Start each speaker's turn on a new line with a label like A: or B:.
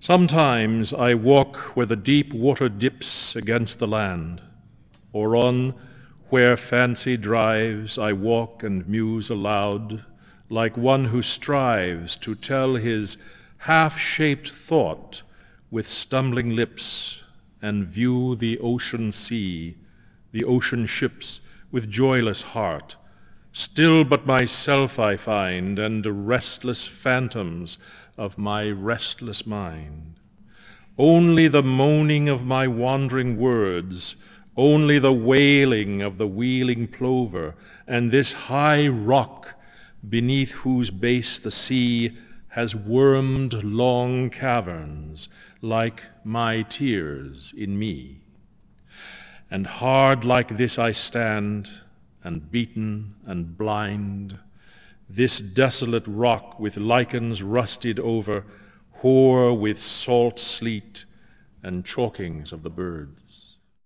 A: Sometimes I walk where the deep water dips against the land, or on where fancy drives I walk and muse aloud, like one who strives to tell his half-shaped thought with stumbling lips, and view the ocean sea, the ocean ships with joyless heart. Still but myself I find, and restless phantoms of my restless mind. Only the moaning of my wandering words, only the wailing of the wheeling plover, and this high rock beneath whose base the sea has wormed long caverns like my tears in me. And hard like this I stand, and beaten and blind, this desolate rock with lichens rusted over, hoar with salt sleet and chalkings of the birds.